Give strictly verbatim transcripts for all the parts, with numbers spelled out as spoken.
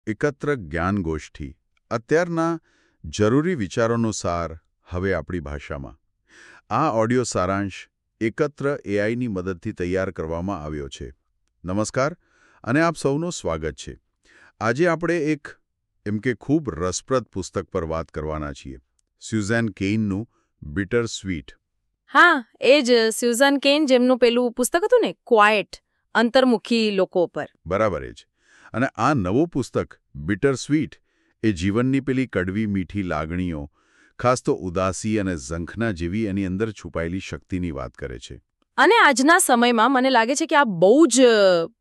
એકત્ર જ્ઞાન ગોષ્ઠી અત્યારના જરૂરી વિચારોનો સાર હવે આપણી ભાષામાં. આ ઓડિયો સારાંશ એકત્ર એઆઈની મદદથી તૈયાર કરવામાં આવ્યો છે. નમસ્કાર અને આપ સૌનું સ્વાગત છે. આજે આપણે એક એમ કે ખૂબ રસપ્રદ પુસ્તક પર વાત કરવાના છીએ. સ્યુઝેન કેઇનનું બિટર સ્વીટ. હા, એ જ સ્યુઝન કેન જેમનું પેલું પુસ્તક હતું ને, ક્વાયટ, અંતર્મુખી લોકો પર. બરાબર એ જ. અને આ નવું પુસ્તક બિટર સ્વીટ એ જીવનની પેલી કડવી મીઠી લાગણીઓ, ખાસ તો ઉદાસી અને ઝંખના જેવી એની અંદર છુપાયેલી શક્તિની વાત કરે છે. અને આજના સમયમાં મને લાગે છે કે આ બહુ જ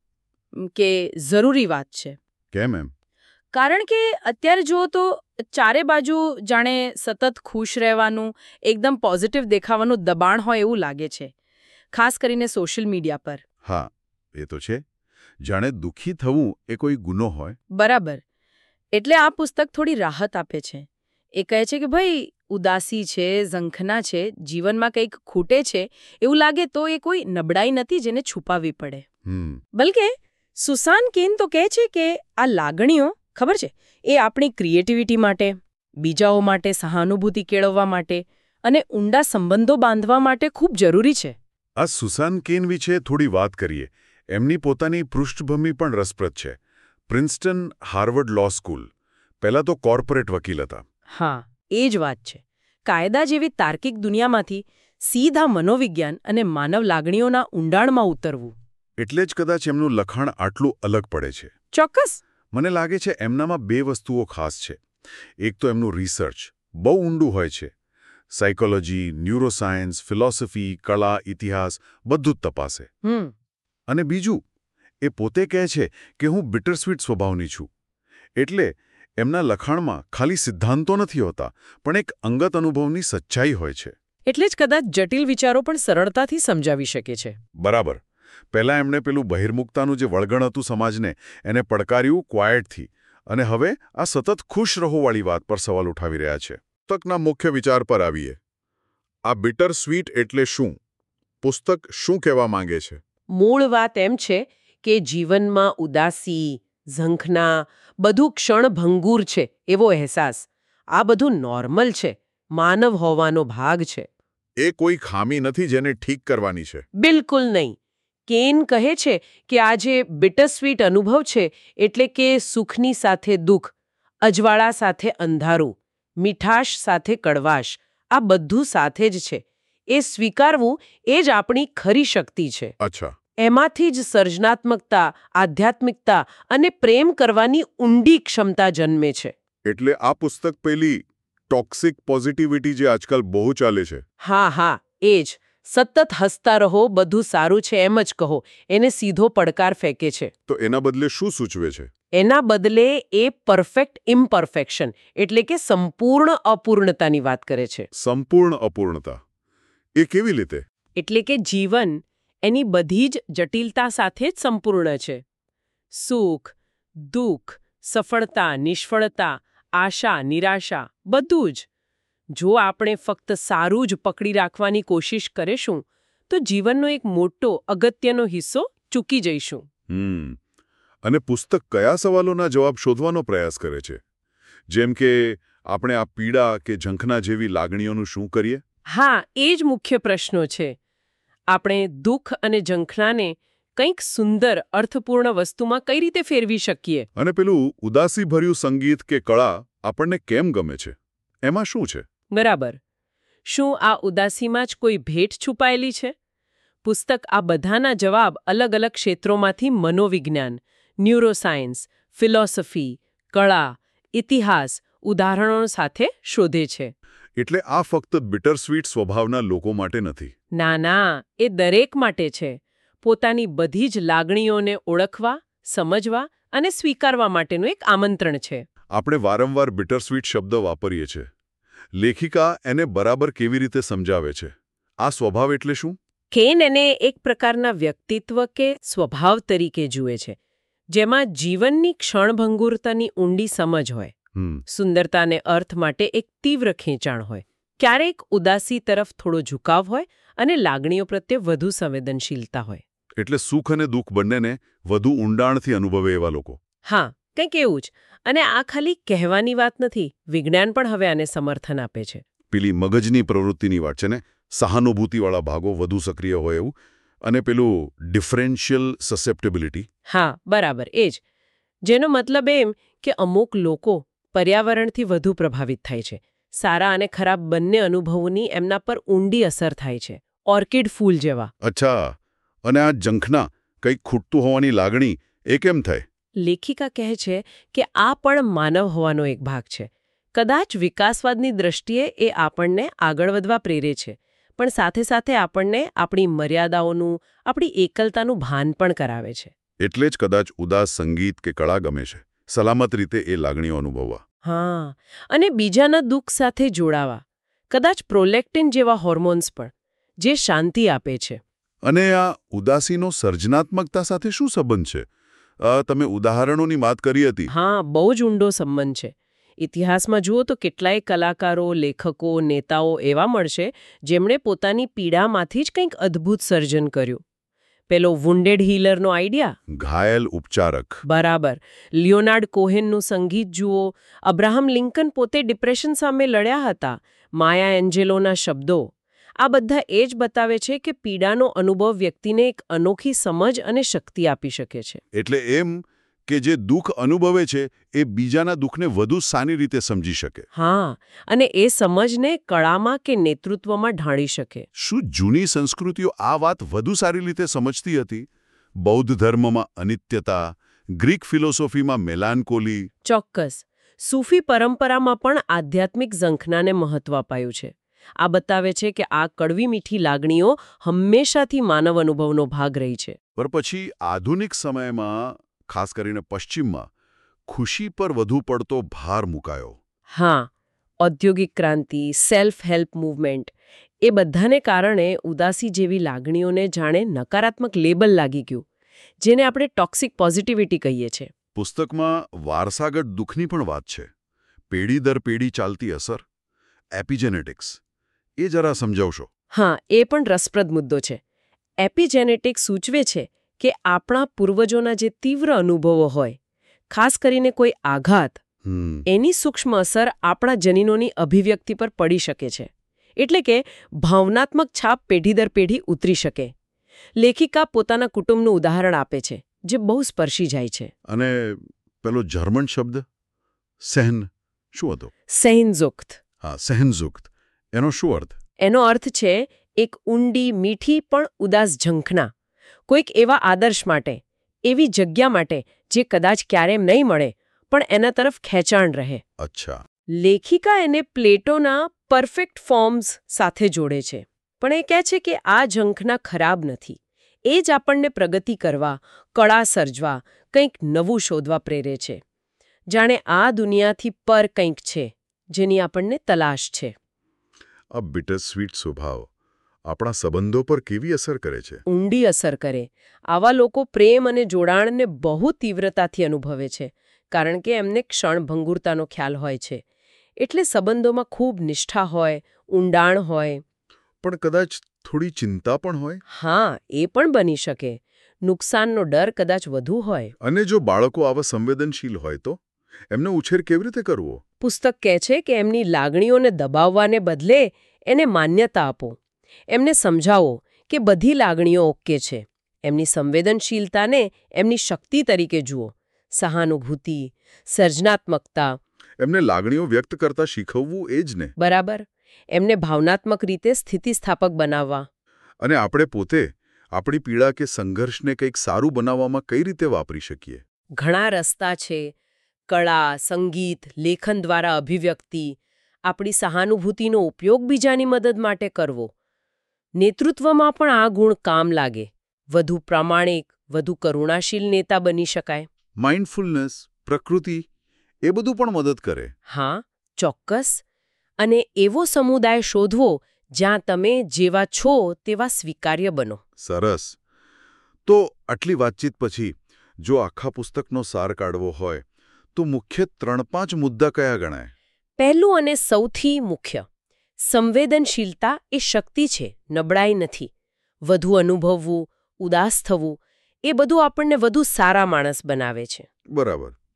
કે જરૂરી વાત છે. કેમ એમ? કારણ કે અત્યારે જુઓ તો ચારે બાજુ જાણે સતત ખુશ રહેવાનું, એકદમ પોઝિટિવ દેખાવાનું દબાણ હોય એવું લાગે છે, ખાસ કરીને સોશિયલ મીડિયા પર. હા, એ તો છે. જાણે દુઃખી થવું એ કોઈ ગુનો હોય. બરાબર. એટલે આ પુસ્તક થોડી રાહત આપે છે. એ કહે છે કે ભાઈ, ઉદાસી છે, ઝંખના છે, જીવનમાં કંઈક ખૂટે છે એવું લાગે તો એ કોઈ નબળાઈ નથી જેને છુપાવવી પડે. હમ બલકે સુસાન કેન તો કહે છે કે આ લાગણીઓ, ખબર છે, એ આપણી ક્રિએટિવિટી માટે, બીજાઓ માટે સહાનુભૂતિ કેળવવા માટે અને ઊંડા સંબંધો બાંધવા માટે ખૂબ જરૂરી છે. આ સુસાન કેન વિશે થોડી વાત કરીએ. એમની પોતાની પૃષ્ઠભૂમિ પણ રસપ્રદ છે. Princeton, Harvard law school. પહેલાં તો કોર્પોરેટ વકીલ હતા. હા, એ જ વાત છે. કાયદા જેવી તાર્કિક દુનિયામાંથી સીધા મનોવિજ્ઞાન અને માનવ લાગણીઓના ઊંડાણમાં ઉતરવું. એટલે જ કદાચ એમનું લખાણ આટલું અલગ પડે છે. ચોક્કસ. મને લાગે છે એમનામાં બે વસ્તુઓ ખાસ છે. એક તો એમનું રિસર્ચ બહુ ઊંડું હોય છે. સાયકોલોજી, ન્યુરોસાયન્સ, ફિલોસોફી, કળા, ઇતિહાસ બધું જ તપાસે. હમ અને બીજું, એ પોતે કહે છે કે હું બિટરસ્વીટ સ્વભાવની છું. એટલે એમના લખાણમાં ખાલી સિદ્ધાંતો નથી હોતા, પણ એક અંગત અનુભવની સચ્ચાઈ હોય છે. એટલે જ કદાચ જટિલ વિચારો પણ સરળતાથી સમજાવી શકે છે. બરાબર. પહેલાં એમણે પેલું બહિર્મુખતાનું જે વળગણ હતું સમાજને, એને પડકાર્યું ક્વાયટથી, અને હવે આ સતત ખુશ રહોવાળી વાત પર સવાલ ઉઠાવી રહ્યા છે. પુસ્તકના મુખ્ય વિચાર પર આવીએ. આ બિટર સ્વીટ એટલે શું? પુસ્તક શું કહેવા માંગે છે? મૂળ વાત એમ છે કે જીવનમાં ઉદાસી, ઝંખના, બધું ક્ષણભંગુર છે એવો અહેસાસ, આ બધું નોર્મલ છે, માનવ હોવાનો ભાગ છે. એ કોઈ ખામી નથી જેને ઠીક કરવાની છે. બિલકુલ નહીં. કેન કહે છે કે આ જે બિટરસ્વીટ અનુભવ છે એટલે કે સુખની સાથે દુઃખ, અજવાળા સાથે અંધારું, મીઠાશ સાથે કડવાશ, આ બધું સાથે જ છે. એ સ્વીકારવું એ જ આપણી ખરી શક્તિ છે. અચ્છા. એમાંથી જ સર્જનાત્મકતા, આધ્યાત્મિકતા અને પ્રેમ કરવાની ઊંડી ક્ષમતા જન્મે છે. એટલે આ પુસ્તક પેલી ટોક્સિક પોઝિટિવિટી જે આજકાલ બહુ ચાલે છે. હા હા, એ જ. સતત હસતા રહો, બધું સારું છે એમ જ કહો, એને સીધો પડકાર ફેંકે છે. તો એના બદલે શું સૂચવે છે? એના બદલે એ પરફેક્ટ ઇમ્પરફેક્શન એટલે કે સંપૂર્ણ અપૂર્ણતાની વાત કરે છે. સંપૂર્ણ અપૂર્ણતા એ કેવી રીતે? એટલે કે જીવન એની બધી જ જટિલતા સાથે જ સંપૂર્ણ છે. સુખ, દુઃખ, સફળતા, નિષ્ફળતા, આશા, નિરાશા, બધું જ. જો આપણે ફક્ત સારું જ પકડી રાખવાની કોશિશ કરીશું તો જીવનનો એક મોટો અગત્યનો હિસ્સો ચૂકી જઈશું. હમ અને પુસ્તક કયા સવાલોના જવાબ શોધવાનો પ્રયાસ કરે છે? જેમ કે આપણે આ પીડા કે ઝંખના જેવી લાગણીઓનું શું કરીએ? હા, એ જ મુખ્ય પ્રશ્નો છે. આપણે દુઃખ અને ઝંખનાને કંઈક સુંદર, અર્થપૂર્ણ વસ્તુમાં કઈ રીતે ફેરવી શકીએ? અને પેલું ઉદાસીભર્યું સંગીત કે કળા આપણને કેમ ગમે છે? એમાં શું છે? બરાબર. શું આ ઉદાસીમાં જ કોઈ ભેટ છુપાયેલી છે? પુસ્તક આ બધાના જવાબ અલગ અલગ ક્ષેત્રોમાંથી મનોવિજ્ઞાન, ન્યુરોસાયન્સ, ફિલોસોફી, કળા, ઇતિહાસ, ઉદાહરણો સાથે શોધે છે. એટલે આ ફક્ત બિટરસ્વીટ સ્વભાવના લોકો માટે નથી. ના ના, એ દરેક માટે છે. પોતાની બધી જ લાગણીઓને ઓળખવા, સમજવા અને સ્વીકારવા માટેનું એક આમંત્રણ છે. આપણે વારંવાર બિટરસ્વીટ શબ્દ વાપરીએ છીએ. લેખિકા એને બરાબર કેવી રીતે સમજાવે છે? આ સ્વભાવ એટલે શું? કેન એને એક પ્રકારના વ્યક્તિત્વ કે સ્વભાવ તરીકે જુએ છે, જેમાં જીવનની ક્ષણભંગુરતાની ઊંડી સમજ હોય, સુંદરતા અને અર્થ માટે એક તીવ્ર ખેંચાણ હોય, ક્યારેક ઉદાસી તરફ થોડો ઝુકાવ હોય અને લાગણીઓ પ્રત્યે વધુ સંવેદનશીલતા હોય. એટલે સુખ અને દુઃખ બંનેને વધુ ઊંડાણથી અનુભવે એવા લોકો. હા, કંઈક એવું જ. અને આ ખાલી કહેવાની વાત નથી, વિજ્ઞાન પણ હવે આને સમર્થન આપે છે. પેલી મગજની પ્રવૃત્તિની વાત છે ને, સહાનુભૂતિવાળા ભાગો વધુ સક્રિય હોય એવું, અને પેલું ડિફરન્શિયલ સસેપ્ટેબિલિટી. હા, બરાબર, એ જ. જેનો મતલબ એમ કે અમુક લોકો પર્યાવરણથી વધુ પ્રભાવિત થાય છે. સારા અને ખરાબ બંને અનુભવોની એમના પર ઊંડી અસર થાય છે. ઓર્કિડ ફૂલ જેવા. અચ્છા, અને આ ઝંખના, કંઈક ખૂટતું હોવાની લાગણી, એ કેમ થાય? લેખિકા કહે છે કે આ પણ માનવ હોવાનો એક ભાગ છે. કદાચ વિકાસવાદની દ્રષ્ટિએ એ આપણને આગળ વધવા પ્રેરે છે, પણ સાથે સાથે આપણને આપણી મર્યાદાઓનું, આપણી એકલતાનું ભાન પણ કરાવે છે. એટલે જ કદાચ ઉદાસ સંગીત કે કળા ગમે છે, સલામત રીતે એ લાગણીઓ અનુભવવા. હા, અને બીજાના દુઃખ સાથે જોડાવા. કદાચ પ્રોલેક્ટિન જેવા હોર્મોન્સ પણ, જે શાંતિ આપે છે. અને આ ઉદાસીનો સર્જનાત્મકતા સાથે શું સંબંધ છે? તમે ઉદાહરણોની વાત કરી હતી. હા, બહુ જ ઊંડો સંબંધ છે. ઇતિહાસમાં જુઓ તો કેટલાય કલાકારો, લેખકો, નેતાઓ એવા મળશે જેમણે પોતાની પીડામાંથી જ કંઈક અદ્ભુત સર્જન કર્યું. પેલો વુન્ડેડ હીલરનો આઈડિયા, ઘાયલ ઉપચારક. બરાબર. લિયોનાર્ડ કોહેનનું સંગીત જુઓ, અબ્રાહમ લિંકન પોતે ડિપ્રેશન સામે લડ્યા હતા, માયા એન્જેલોના શબ્દો. આ બધા એ જ બતાવે છે કે પીડાનો અનુભવ વ્યક્તિને એક અનોખી સમજ અને શક્તિ આપી શકે છે. એટલે એમ કે જે દુઃખ અનુભવે છે એ બીજાના દુઃખને વધુ સારી રીતે સમજી શકે. હા, અને એ સમજને કળામાં કે નેતૃત્વમાં ઢાળી શકે. શું જૂની સંસ્કૃતિઓ આ વાત વધુ સારી રીતે સમજતી હતી? બૌદ્ધ ધર્મમાં અનિત્યતા, ગ્રીક ફિલોસોફીમાં મેલાન્કોલી. ચોક્કસ. સૂફી પરંપરામાં પણ આધ્યાત્મિક ઝંખનાને મહત્વ અપાયું છે. આ બતાવે છે કે આ કડવી મીઠી લાગણીઓ હંમેશાથી માનવ અનુભવનો ભાગ રહી છે. પર પછી આધુનિક સમયમાં, ખાસ કરીને પશ્ચિમમાં, ખુશી પર વધુ પડતો ભાર મુકાયો. હા, ઔદ્યોગિક ક્રાંતિ, સેલ્ફ હેલ્પ મૂવમેન્ટ, એ બધાને કારણે ઉદાસી જેવી લાગણીઓને જાણે નકારાત્મક લેબલ લાગી ગયું, જેને આપણે ટોક્સિક પોઝિટિવિટી કહીએ છીએ. પુસ્તકમાં વારસાગત દુઃખની પણ વાત છે. પેઢી દર પેઢી ચાલતી અસર, એપિજેનેટિક્સ. એ જરા સમજાવશો. હા, એ પણ રસપ્રદ મુદ્દો છે. એપિજેનેટિક્સ સૂચવે છે કે આપણા પૂર્વજોના જે તીવ્ર અનુભવો હોય, ખાસ કરીને કોઈ આઘાત, એની સૂક્ષ્મ અસર આપણા જનીનોની અભિવ્યક્તિ પર પડી શકે છે. એટલે કે ભાવનાત્મક છાપ પેઢી દર પેઢી ઉતરી શકે. લેખિકા પોતાના કુટુંબનું ઉદાહરણ આપે છે, જે બહુ સ્પર્શી જાય છે. અને પેલો જર્મન શબ્દ સહન શું હતો? સહેનઝુક્ત. હા, સહેનઝુક્ત. એનો શું અર્થ? એનો અર્થ છે એક ઊંડી, મીઠી પણ ઉદાસ ઝંખના. કોઈક એવા આદર્શ માટે, એવી જગ્યા માટે જે કદાચ ક્યારેય નહીં મળે, પણ એના તરફ ખેંચાણ રહે. અચ્છા. લેખિકા એને પ્લેટોના પરફેક્ટ ફોર્મ્સ સાથે જોડે છે. પણ એ કહે છે કે આ ઝંખના ખરાબ નથી. એ જ આપણને પ્રગતિ કરવા, કળા સર્જવા, કંઈક નવું શોધવા પ્રેરે છે. જાણે આ દુનિયાથી પર કંઈક છે, જેની આપણને તલાશ છે. આ બિટર સ્વીટ સ્વભાવ આપણા સંબંધો પર કેવી અસર કરે છે? ઊંડી અસર કરે. આવા લોકો પ્રેમ અને જોડાણને બહુ તીવ્રતાથી અનુભવે છે, કારણ કે એમને ક્ષણભંગુરતાનો ખ્યાલ હોય છે. એટલે સંબંધોમાં ખૂબ નિષ્ઠા હોય, ઊંડાણ હોય. પણ કદાચ થોડી ચિંતા પણ હોય. હા, એ પણ બની શકે. નુકસાનનો ડર કદાચ વધુ હોય. અને જો બાળકો આવા સંવેદનશીલ હોય તો એમનો ઉછેર કેવી રીતે કરવો? પુસ્તક કહે છે કે એમની લાગણીઓને દબાવવાને બદલે એને માન્યતા આપો. એમને સમજાવો કે બધી લાગણીઓ ઓકે છે. એમની સંવેદનશીલતાને એમની શક્તિ તરીકે જુઓ. સહાનુભૂતિ, સર્જનાત્મકતા. એમને લાગણીઓ વ્યક્ત કરતા શીખવવું એ જ ને. બરાબર. એમને ભાવનાત્મક રીતે સ્થિતિસ્થાપક બનાવવા. અને આપણે પોતે આપણી પીડા કે સંઘર્ષને કંઈક સારું બનાવવામાં કઈ રીતે વાપરી શકીએ? ઘણા રસ્તા છે. કળા, સંગીત, લેખન દ્વારા અભિવ્યક્તિ, આપણી સહાનુભૂતિનો ઉપયોગ બીજાની મદદ માટે કરવો. નેતૃત્વમાં પણ આ ગુણ કામ લાગે. વધુ પ્રામાણિક, વધુ કરુણાશીલ નેતા બની શકાય. માઇન્ડફુલનેસ, પ્રકૃતિ, એ બધું પણ મદદ કરે. હા, ચોક્કસ. અને એવો સમુદાય શોધવો જ્યાં તમે જેવા છો તેવા સ્વીકાર્ય બનો. સરસ. તો આટલી વાતચીત પછી જો આખા પુસ્તકનો સાર કાઢવો હોય તો મુખ્ય ત્રણ પાંચ મુદ્દા કયા ગણાય? પહેલું અને સૌથી મુખ્ય, સંવેદનશીલતા એ શક્તિ છે, નબળાઈ નથી. વધુ અનુભવવું, ઉદાસ થવું, એ બધું આપણને વધુ સારા માણસ બનાવે છે. બરાબર.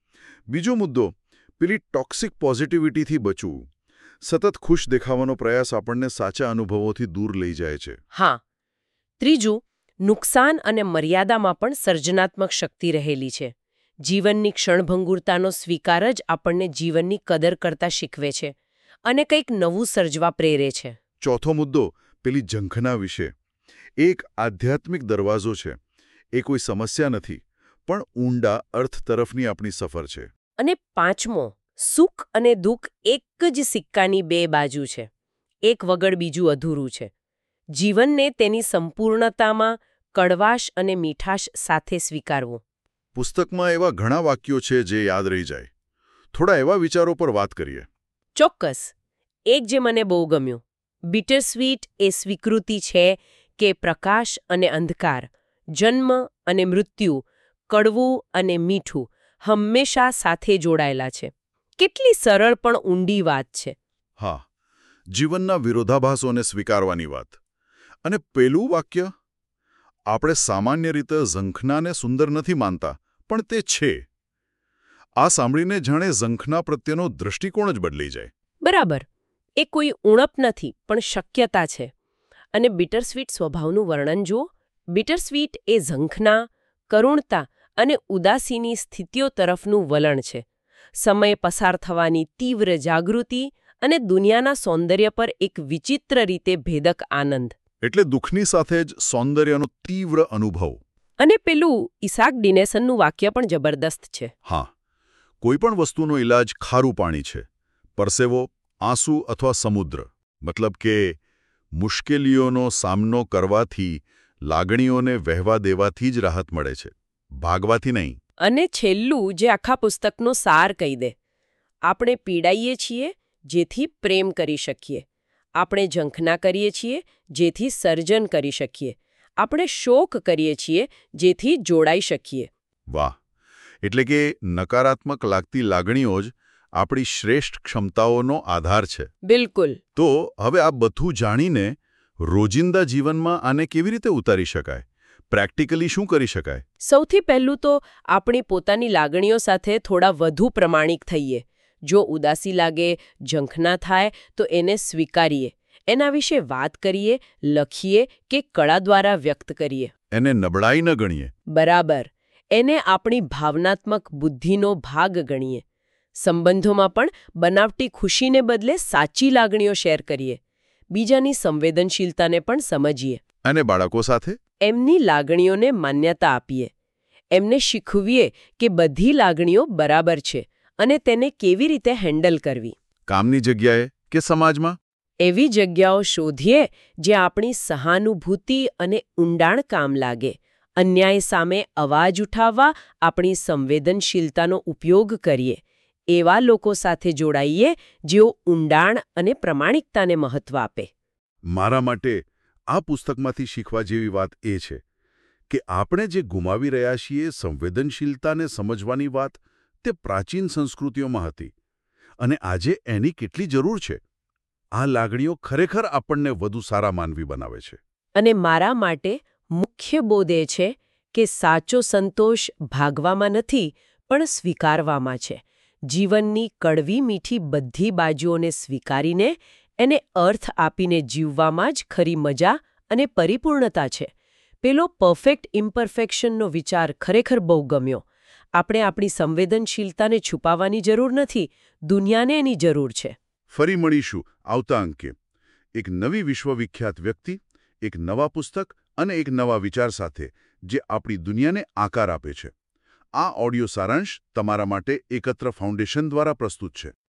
બીજો મુદ્દો, પેલી ટોક્સિક પોઝિટિવિટીથી બચવું. સતત ખુશ દેખાવાનો પ્રયાસ આપણને સાચા અનુભવોથી દૂર લઈ જાય છે. હા. ત્રીજું, નુકસાન અને મર્યાદામાં પણ સર્જનાત્મક શક્તિ રહેલી છે. જીવનની ક્ષણભંગુરતાનો સ્વીકાર જ આપણને જીવનની કદર કરતા શીખવે છે અને કંઈક નવું સર્જવા પ્રેરે છે. ચોથો મુદ્દો, પેલી ઝંખના વિશે. એક આધ્યાત્મિક દરવાજો છે. એ કોઈ સમસ્યા નથી, પણ ઊંડા અર્થ તરફની આપણી સફર છે. અને પાંચમો, સુખ અને દુઃખ એક જ સિક્કાની બે બાજુ છે. એક વગર બીજું અધૂરું છે. જીવનને તેની સંપૂર્ણતામાં કડવાશ અને મીઠાશ સાથે સ્વીકારવું. પુસ્તકમાં એવા ઘણા વાક્યો છે જે યાદ રહી જાય. થોડા એવા વિચારો પર વાત કરીએ. ચોક્કસ. એક જે મને બહુ ગમ્યું, બિટરસ્વીટ એ સ્વીકૃતિ છે કે પ્રકાશ અને અંધકાર, જન્મ અને મૃત્યુ, કડવું અને મીઠું હંમેશા સાથે જોડાયેલા છે. કેટલી સરળ પણ ઊંડી વાત છે. હા, જીવનના વિરોધાભાસોને સ્વીકારવાની વાત. અને પેલું વાક્ય, આપણે સામાન્ય રીતે ઝંખનાને સુંદર નથી માનતા, પણ તે છે. આ સાંભળીને જાણે ઝંખના પ્રત્યેનો દૃષ્ટિકોણ જ બદલી જાય. બરાબર. એ કોઈ ઉણપ નથી, પણ શક્યતા છે. અને બિટરસ્વીટ સ્વભાવનું વર્ણન જુઓ. બિટરસ્વીટ એ ઝંખના, કરુણતા અને ઉદાસીની સ્થિતિઓ તરફનું વલણ છે. સમય પસાર થવાની તીવ્ર જાગૃતિ અને દુનિયાના સૌંદર્ય પર એક વિચિત્ર રીતે ભેદક આનંદ. એટલે દુઃખની સાથે જ સૌંદર્યનો તીવ્ર અનુભવ. અને પેલું ઇસાક ડિનેસનનું વાક્ય પણ જબરદસ્ત છે. હા, કોઈપણ વસ્તુનો ઇલાજ ખારું પાણી છે. પરસેવો, આંસુ અથવા સમુદ્ર. મતલબ કે મુશ્કેલીઓનો સામનો કરવાથી, લાગણીઓને વહેવા દેવાથી જ રાહત મળે છે, ભાગવાથી નહીં. અને છેલ્લું જે આખા પુસ્તકનો સાર કહી દે, આપણે પીડાઈએ છીએ જેથી પ્રેમ કરી શકીએ. આપણે ઝંખના કરીએ છીએ જેથી સર્જન કરી શકીએ. આપણે શોક કરીએ છીએ જેથી જોડાઈ શકીએ. વાહ! એટલે કે નકારાત્મક લાગતી લાગણીઓ જ આપણી શ્રેષ્ઠ ક્ષમતાઓનો આધાર છે. બિલકુલ. તો હવે આ બધું જાણીને રોજિંદા જીવનમાં આને કેવી રીતે ઉતારી શકાય? પ્રેક્ટિકલી શું કરી શકાય? સૌથી પહેલું તો આપણી પોતાની લાગણીઓ સાથે થોડા વધુ પ્રમાણિક થઈએ. જો ઉદાસી લાગે, ઝંખના થાય તો એને સ્વીકારીએ. એના વિશે વાત કરીએ, લખીએ કે કળા દ્વારા વ્યક્ત કરીએ. એને નબળાઈ ન ગણીએ. બરાબર. એને આપણી ભાવનાત્મક બુદ્ધિનો ભાગ ગણીએ. સંબંધોમાં પણ બનાવટી ખુશીને બદલે સાચી લાગણીઓ શેર કરીએ. બીજાની સંવેદનશીલતાને પણ સમજીએ. અને બાળકો સાથે? એમની લાગણીઓને માન્યતા આપીએ. એમને શીખવીએ કે બધી લાગણીઓ બરાબર છે અને તેને કેવી રીતે હેન્ડલ કરવી. કામની જગ્યાએ કે સમાજમાં? એવી જગ્યાઓ શોધીએ જ્યાં આપણી સહાનુભૂતિ અને ઊંડાણ કામ લાગે. અન્યાય સામે અવાજ ઉઠાવવા આપણી સંવેદનશીલતાનો ઉપયોગ કરીએ. એવા લોકો સાથે જોડાઈએ જેઓ ઊંડાણ અને પ્રમાણિકતાને મહત્વ આપે. મારા માટે આ પુસ્તકમાંથી શીખવા જેવી વાત એ છે કે આપણે જે ગુમાવી રહ્યા છીએ, સંવેદનશીલતાને સમજવાની વાત, તે પ્રાચીન સંસ્કૃતિઓમાં હતી અને આજે એની કેટલી જરૂર છે. આ લાગણીઓ ખરેખર આપણને વધુ સારા માનવી બનાવે છે. અને મારા માટે મુખ્ય બોધ એ છે કે સાચો સંતોષ ભાગવામાં નથી, પણ સ્વીકારવામાં છે. જીવનની કડવી મીઠી બધી બાજુઓને સ્વીકારીને એને અર્થ આપીને જીવવામાં જ ખરી મજા અને પરિપૂર્ણતા છે. પેલો પરફેક્ટ ઇમ્પરફેક્શનનો વિચાર ખરેખર બહુ ગમ્યો. આપણે આપણી સંવેદનશીલતાને છુપાવવાની જરૂર નથી, દુનિયાને એની જરૂર છે. ફરી મળીશું આવતા અંકે એક નવી વિશ્વવિખ્યાત વ્યક્તિ, એક નવા પુસ્તક અને એક નવા વિચાર સાથે જે આપણી દુનિયાને આકાર આપે છે. આ ઓડિયો સારાંશ તમારા માટે એકત્ર ફાઉન્ડેશન દ્વારા પ્રસ્તુત છે.